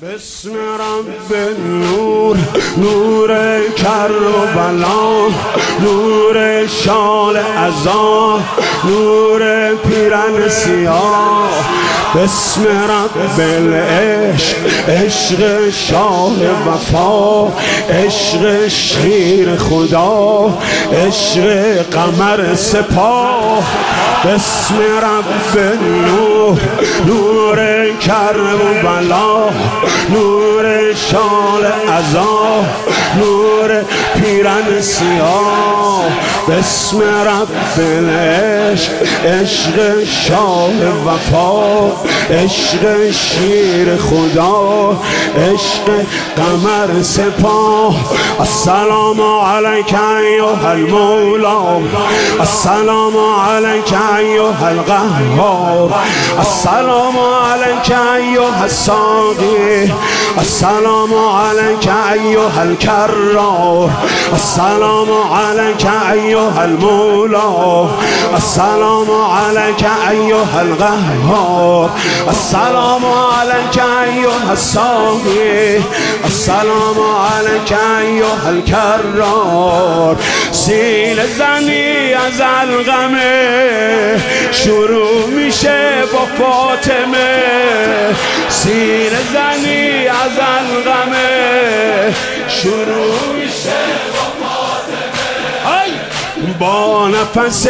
بسم رب نور، نور کربلا، نور شال عزا، نور پیرن سیاه. بسم رب العشق، عشق شاه وفا، عشق شیر خدا، عشق قمر سپاه. بسم رب نور، نور کربلا، نور شال عزا، نور پیرن سیاه. بسم رب العشق، عشق شاه وفا، عشق شیر خدا، عشق قمر سپاه. السلام علیک ایها المولا، السلام علیک ایها القهار، السلام علیک ایها الساقی، السلام علیک ایها الکرار، السلام علیک ایها المولا، السلام علیک ایها القهار، السلام علیک ایها الساقی، السلام علیک ایها الکرار. سیل زنی از القمه شروع میشه با فاطمه، سیل زنی از القمه شروع میشه با فاطمه. با نفس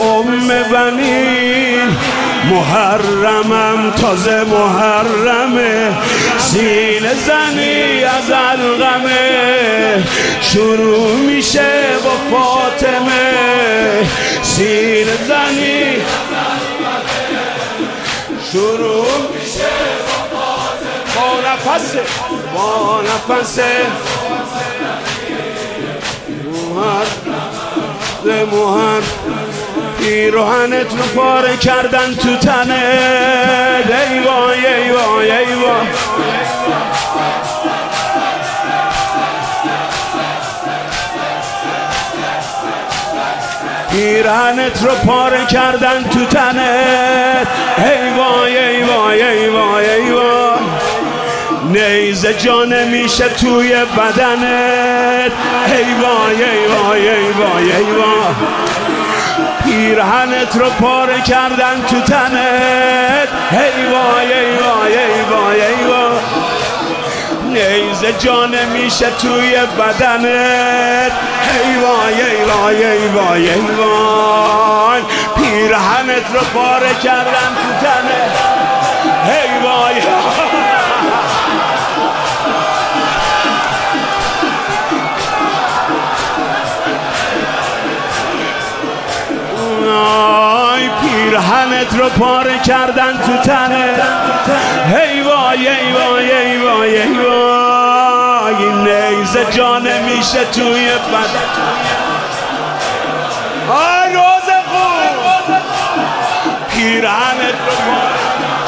بنین محرمم تازه محرمه، سیل زنی از القمه شروع میشه با فاطمه، سیل زنی شروع میشه با فاطمه. با نفس محرم پیراهنت رو پاره کردن تو تنت. ای وای ای وای ای وای، پیراهنت رو پاره کردن تو تنت. ای وای ای وای ای وای ای وای، نیزه جا نمیشه توی بدنت. ای وای ای وای ای وای ای وای، پیرهنت رو پاره کردن تو تنت. ای وای ای وای ای وای ای وای، نیزه جا نمیشه توی بدنت. ای وای ای وای ای وای ای وای، پیرهنت رو پاره کردن تو تنت. ای وای پیرهنت رو پاره کردن تو تنت. ای وای ای وای ای وای ای وای، نیزه جا نمیشه توی بدن. آی روز خوب، پیرهنت رو پاره.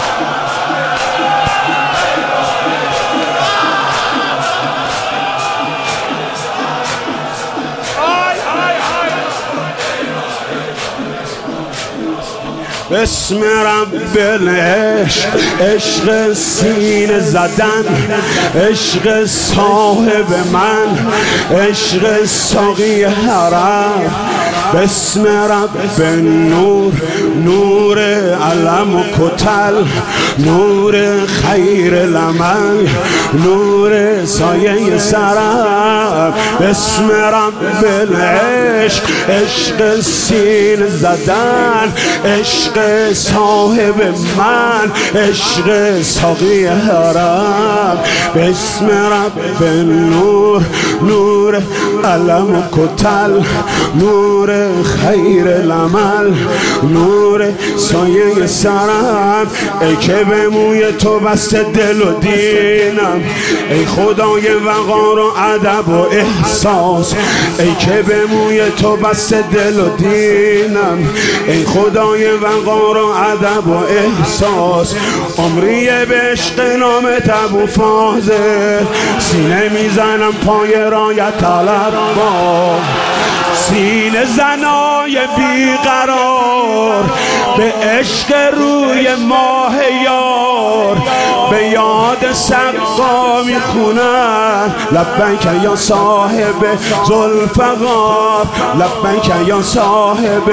بسم رب العشق، عشق سینه زدن، عشق صاحب من، عشق ساقی حرم. بسم رب نور، نور علم و کتل، نور خیر لمن، نور سایه سرم. بسم رب العشق، عشق سینه زدن، عشق صاحب من، عشق ساقی حرم. بسم رب نور، نور علم و کتل، نور خیر لمل، نور سایه سرم. ای که به موی تو بسته دل و دینم، ای خدای وقار و ادب و احساس. ای که به موی تو بسته دل و دینم، ای خدای وقار و ادب و احساس. عمریه به عشق نامت ابو فاضل، سینه میزنم پای رایت طلب با، سینه زنای بیقرار به عشق روی ماه یار به یاد سقا میخونن لبیک یا صاحب ذوالفقار لبیک یا صاحب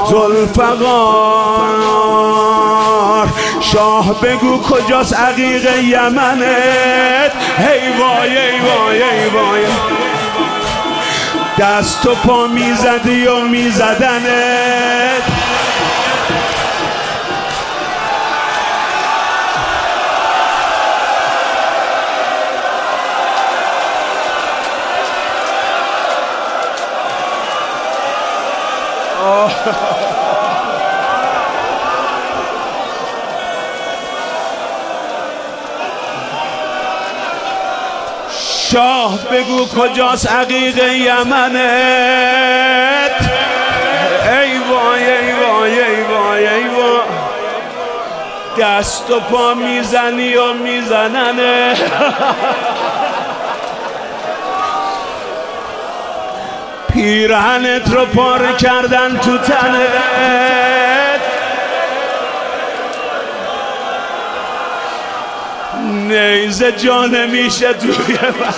ذوالفقار شاه بگو کجاست عقیق یمنت هی وای ای وای ای وای دست و پا میزدی و میزدنت شاه بگو کجاست عقیق یمنت ای وای ای وای ای وای ای وای دست و پا میزنی و میزننه پیرهنت رو پاره کردن تو تنت نیزه جا نمیشه توی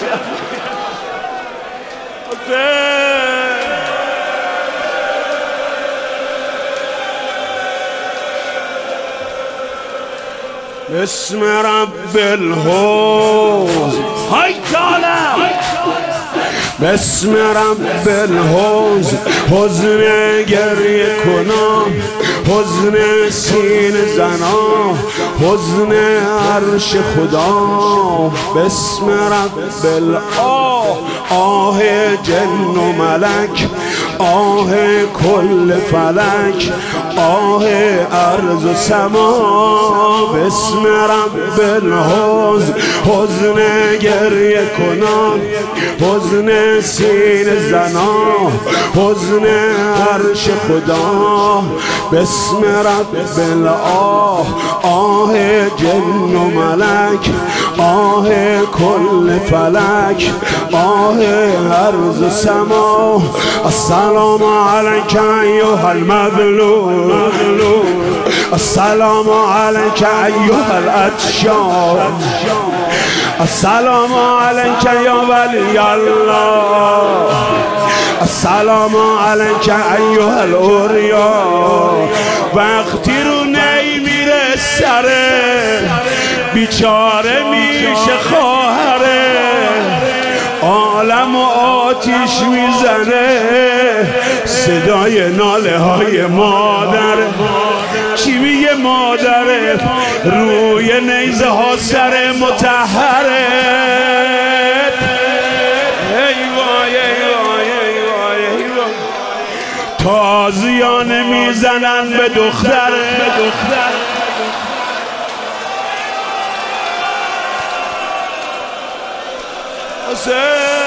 بسم رب الحوض های کالم بسم رب الحوض حزن گریه کنم حزن سینه زنا حزن عرش خدا بسم رب الآه آه جن و ملک آه کل فلک آه ارض و سما بسم رب الحوض حزن گریه کنم حزن سینه زنا حزن عرش خدا بسم رب الآه آه جن و ملک آه کل فلک آه ارض و سما السلام علیک ایها المظلوم السلام علیک ایها العطشان السلام علیک یا ولی الله السلام علیک ایها الاوریا وقتی رو نمیره سره بیچاره میشه خواهره عالم و آتیش میزنه صدای ناله های مادر چی میگه مادره روی نیزه ها سر مطهره ای وای ای وای ای وای ای وای تازیانه میزنن به دختره حسین